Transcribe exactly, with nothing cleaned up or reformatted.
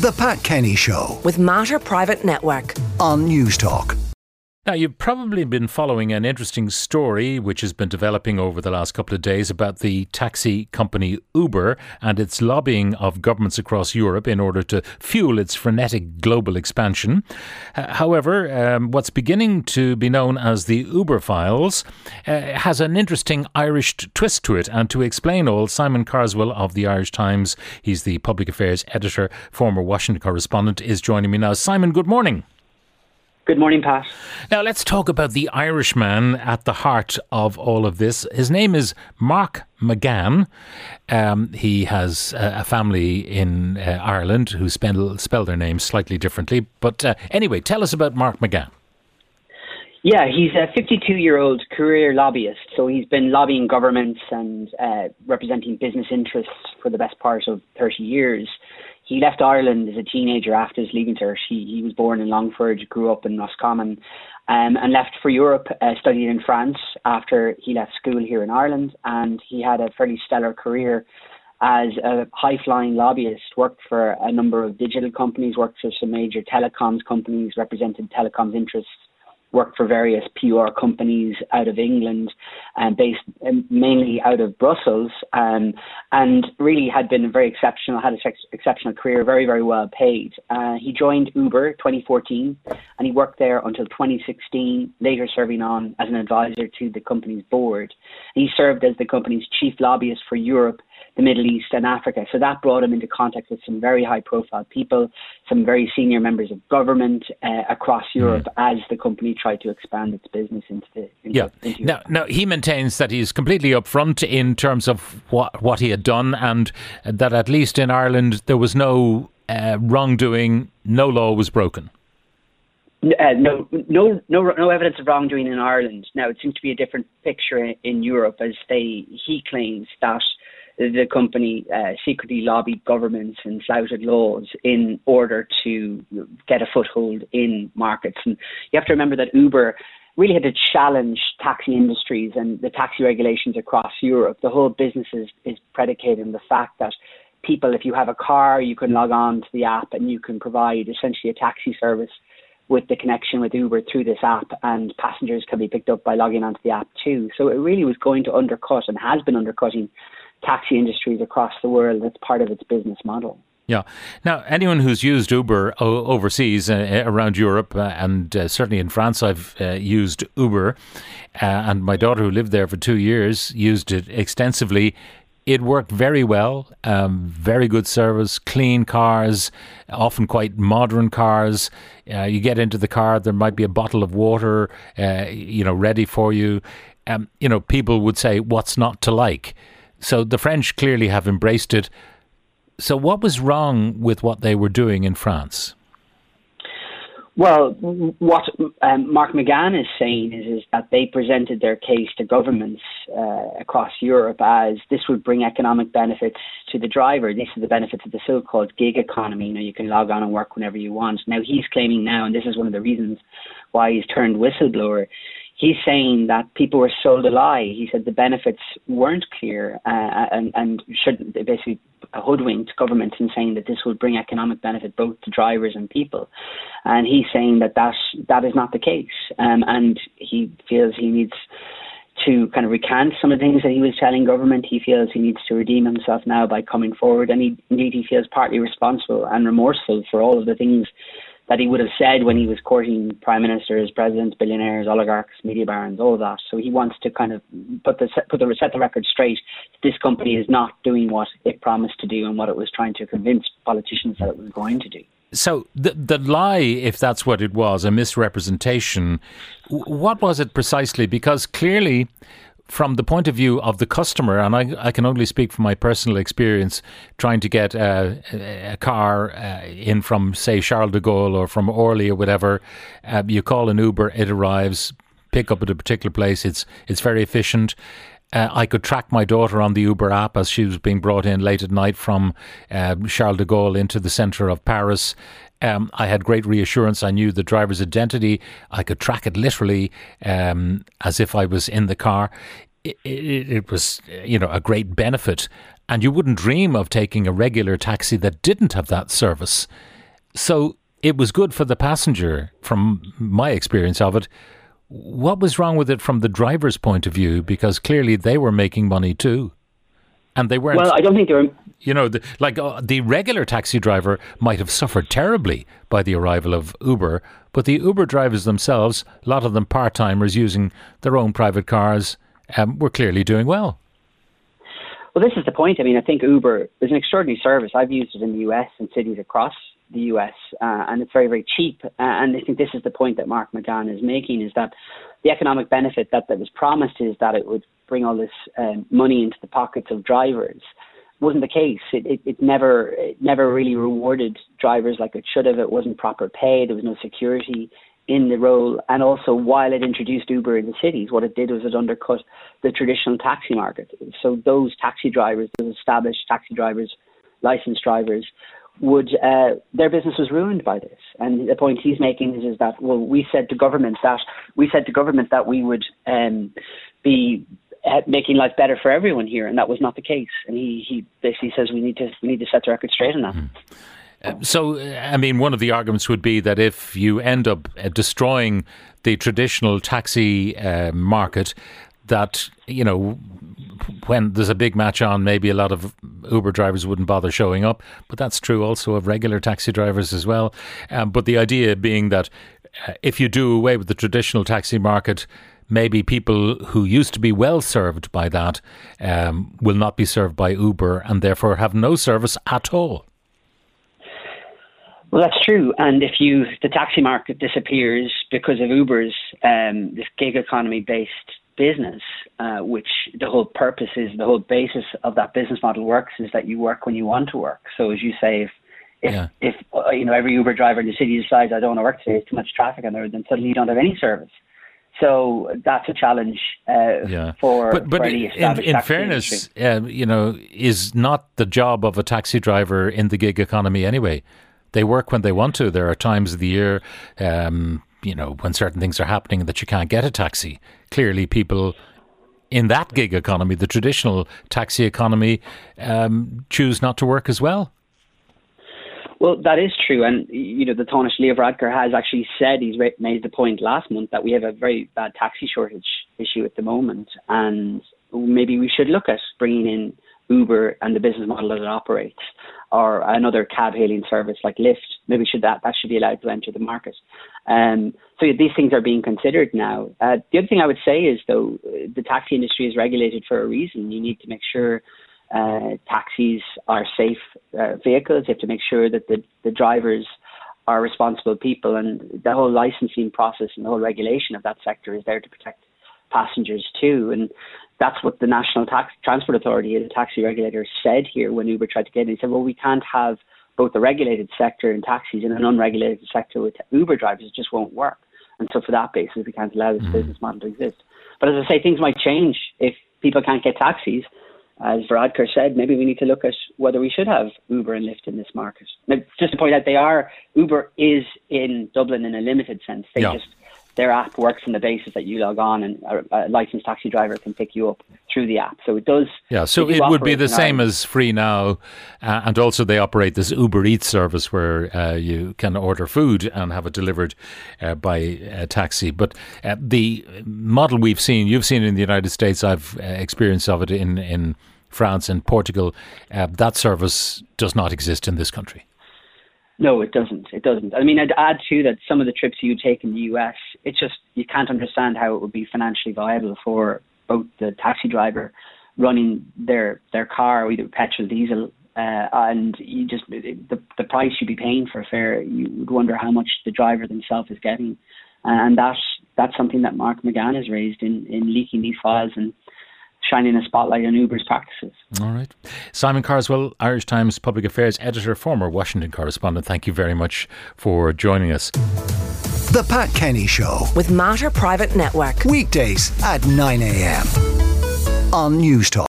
The Pat Kenny Show with Mater Private Network on News Talk. Now, you've probably been following an interesting story which has been developing over the last couple of days about the taxi company Uber and its lobbying of governments across Europe in order to fuel its frenetic global expansion. Uh, however, um, what's beginning to be known as the Uber files uh, has an interesting Irish twist to it. And to explain all, Simon Carswell of the Irish Times, he's the public affairs editor, former Washington correspondent, is joining me now. Simon, good morning. Good morning, Pat. Now, let's talk about the Irishman at the heart of all of this. His name is Mark McGann. Um, he has uh, a family in uh, Ireland who spell, spell their names slightly differently. But uh, anyway, tell us about Mark McGann. Yeah, he's a fifty-two-year-old career lobbyist. So he's been lobbying governments and uh, representing business interests for the best part of thirty years. He left Ireland as a teenager after his leaving cert. He, he was born in Longford, grew up in Roscommon, um, and left for Europe, uh, studied in France after he left school here in Ireland. And he had a fairly stellar career as a high-flying lobbyist, worked for a number of digital companies, worked for some major telecoms companies, represented telecoms interests, worked for various P R companies out of England, and based um, mainly out of Brussels, um, and really had been very exceptional, had an ex- exceptional career, very, very well paid. Uh, he joined Uber twenty fourteen, and he worked there until twenty sixteen, later serving on as an advisor to the company's board. And he served as the company's chief lobbyist for Europe, the Middle East and Africa. So that brought him into contact with some very high-profile people, some very senior members of government uh, across Europe mm. as the company tried to expand its business into the into, yeah. Into now, now, he maintains that he's completely upfront in terms of what, what he had done, and that at least in Ireland there was no uh, wrongdoing, no law was broken. Uh, no, no, no, no evidence of wrongdoing in Ireland. Now, it seems to be a different picture in, in Europe, as they he claims that the company uh, secretly lobbied governments and flouted laws in order to get a foothold in markets. And you have to remember that Uber really had to challenge taxi industries and the taxi regulations across Europe. The whole business is, is predicated on the fact that people, if you have a car, you can log on to the app and you can provide essentially a taxi service with the connection with Uber through this app, and passengers can be picked up by logging onto the app too. So it really was going to undercut and has been undercutting taxi industries across the world. That's part of its business model. Yeah. Now, anyone who's used Uber o- overseas, uh, around Europe, uh, and uh, certainly in France, I've uh, used Uber, uh, and my daughter, who lived there for two years, used it extensively. It worked very well, um, very good service, clean cars, often quite modern cars. Uh, you get into the car, there might be a bottle of water, uh, you know, ready for you. Um, you know, people would say, what's not to like? So the French clearly have embraced it. So what was wrong with what they were doing in France? Well, what um, Mark McGann is saying is, is that they presented their case to governments uh, across Europe as this would bring economic benefits to the driver. These are the benefits of the so-called gig economy. You know, you can log on and work whenever you want. Now, he's claiming now, and this is one of the reasons why he's turned whistleblower, he's saying that people were sold a lie. He said the benefits weren't clear uh, and, and should basically hoodwinked governments in saying that this would bring economic benefit both to drivers and people. And he's saying that that, that is not the case. Um, and he feels he needs to kind of recant some of the things that he was telling government. He feels he needs to redeem himself now by coming forward. And he, indeed, he feels partly responsible and remorseful for all of the things that he would have said when he was courting prime ministers, presidents, billionaires, oligarchs, media barons, all of that. So he wants to kind of put the put the set the record straight. This company is not doing what it promised to do and what it was trying to convince politicians that it was going to do. So the the lie, if that's what it was, a misrepresentation, what was it precisely? Because clearly, from the point of view of the customer, and I, I can only speak from my personal experience trying to get a, a car uh, in from, say, Charles de Gaulle or from Orly or whatever, uh, you call an Uber, it arrives, pick up at a particular place, it's it's very efficient. Uh, I could track my daughter on the Uber app as she was being brought in late at night from uh, Charles de Gaulle into the centre of Paris. Um, I had great reassurance. I knew the driver's identity. I could track it literally um, as if I was in the car. It, it, it was, you know, a great benefit. And you wouldn't dream of taking a regular taxi that didn't have that service. So it was good for the passenger, from my experience of it. What was wrong with it from the driver's point of view? Because clearly they were making money too. And they weren't. Well, I don't think they were. You know, the, like uh, the regular taxi driver might have suffered terribly by the arrival of Uber, but the Uber drivers themselves, a lot of them part-timers using their own private cars, um, were clearly doing well. Well, this is the point. I mean, I think Uber is an extraordinary service. I've used it in the U S and cities across the U S, uh, and it's very, very cheap. Uh, and I think this is the point that Mark McGann is making, is that the economic benefit that, that was promised is that it would bring all this um, money into the pockets of drivers. Wasn't the case. It, it, it never it never really rewarded drivers like it should have. It wasn't proper pay. There was no security in the role. And also, while it introduced Uber in the cities, what it did was it undercut the traditional taxi market. So those taxi drivers, those established taxi drivers, licensed drivers, would uh, their business was ruined by this. And the point he's making is, is that, well, we said to government that we said to government that we would um, be making life better for everyone here, and that was not the case. And he, he basically says we need to we need to set the record straight on that. Mm. So, I mean, one of the arguments would be that if you end up uh, destroying the traditional taxi uh, market, that, you know, when there's a big match on, maybe a lot of Uber drivers wouldn't bother showing up. But that's true also of regular taxi drivers as well. Um, but the idea being that uh, if you do away with the traditional taxi market, maybe people who used to be well served by that um, will not be served by Uber and therefore have no service at all. Well, that's true. And if you the taxi market disappears because of Uber's um, this gig economy based business, uh, which the whole purpose is, the whole basis of that business model works is that you work when you want to work. So as you say, if if, yeah. if uh, you know every Uber driver in the city decides I don't want to work today, there's too much traffic on there, then suddenly you don't have any service. So that's a challenge uh, yeah. for, but, but for any established in, in taxi fairness, uh, you know, is not the job of a taxi driver in the gig economy anyway. They work when they want to. There are times of the year, um, you know, when certain things are happening that you can't get a taxi. Clearly, people in that gig economy, the traditional taxi economy, um, choose not to work as well. Well, that is true. And, you know, the Taoiseach Leo Varadkar has actually said, he's made the point last month that we have a very bad taxi shortage issue at the moment. And maybe we should look at bringing in Uber and the business model that it operates, or another cab hailing service like Lyft. Maybe should that, that should be allowed to enter the market. Um, so yeah, these things are being considered now. Uh, the other thing I would say is, though, the taxi industry is regulated for a reason. You need to make sure Uh, taxis are safe uh, vehicles. You have to make sure that the, the drivers are responsible people, and the whole licensing process and the whole regulation of that sector is there to protect passengers too. And that's what the National Tax Transport Authority, the taxi regulator, said here when Uber tried to get in. He said, well, we can't have both the regulated sector in taxis and an unregulated sector with Uber drivers. It just won't work. And so for that basis, we can't allow this mm. business model to exist. But as I say, things might change if people can't get taxis. As Varadkar said, maybe we need to look at whether we should have Uber and Lyft in this market. Now, just to point out, they are Uber is in Dublin in a limited sense. They yeah. just their app works on the basis that you log on and a, a licensed taxi driver can pick you up through the app. So it does. Yeah, so it would be the same as Free Now, uh, and also they operate this Uber Eats service where uh, you can order food and have it delivered uh, by a taxi. But uh, the model we've seen, you've seen in the United States, I've uh, experience of it in in France and Portugal. Uh, that service does not exist in this country. No, it doesn't. It doesn't. I mean, I'd add too that some of the trips you take in the U S, it's just, you can't understand how it would be financially viable for both the taxi driver running their their car, either petrol, diesel, uh, and you just the the price you'd be paying for a fare. You would wonder how much the driver themselves is getting, and that that's something that Mark McGann has raised in in leaking these files and shining a spotlight on Uber's practices. All right. Simon Carswell, Irish Times Public Affairs Editor, former Washington correspondent, thank you very much for joining us. The Pat Kenny Show with Mater Private Network. Weekdays at nine a.m. on News Talk.